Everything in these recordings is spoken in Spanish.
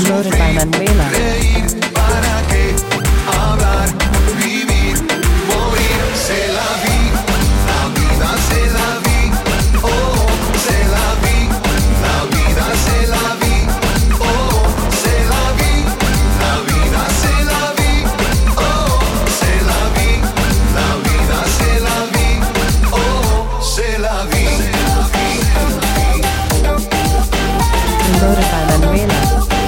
sufrir, reír, ¿para qué hablar? Vivir, morir, se la vi, la vida se la vi, oh, se la vi, la vida se la vi, oh, se la vi, la vida se la vi, oh, se la vi, la vida se la vi, oh, se la vi. Notify Manuela.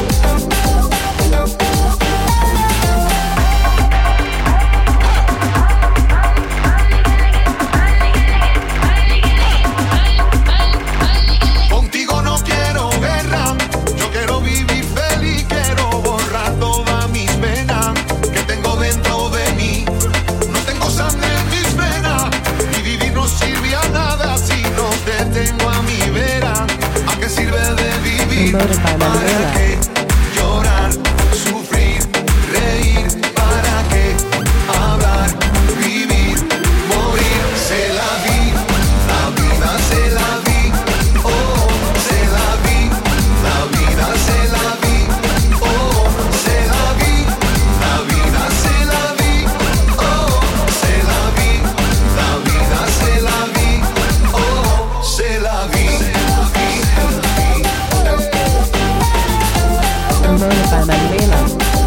Contigo no quiero guerra, yo quiero vivir feliz, quiero borrar todas mis penas que tengo dentro de mí. No tengo sangre en mis venas, y vivir no sirve a nada si no te tengo a mi vera. ¿A qué sirve de vivir? ¿Para qué llorar, sufrir, reír? ¿Para qué hablar, vivir, morir? Se la vi, la vida se la vi, oh, se la vi, la vida se la vi, oh, se la vi, la vida se la vi, oh, se la vi, la vida se la vi, oh, se la vi. Notify Manuela.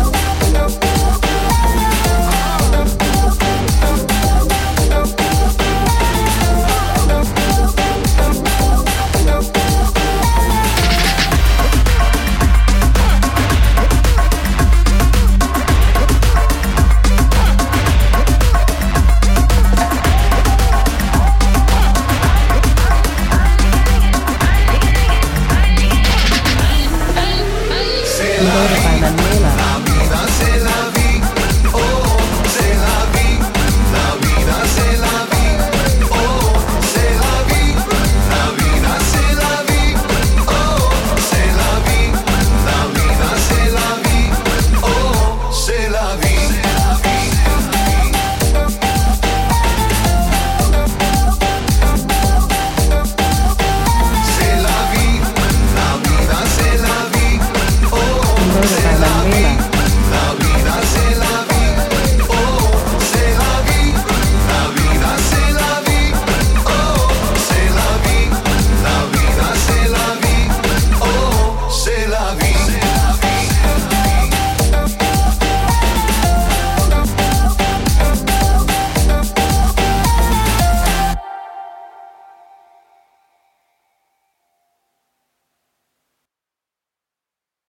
Notify Manuela. La vida se la vi, oh, se la vi, la vida se la vi, oh, se la vi, la vida se la vi, oh, se la vi, la vida se la vi, oh, se la vi. Se la vi, la vida se la vi, oh, Notify Manuela.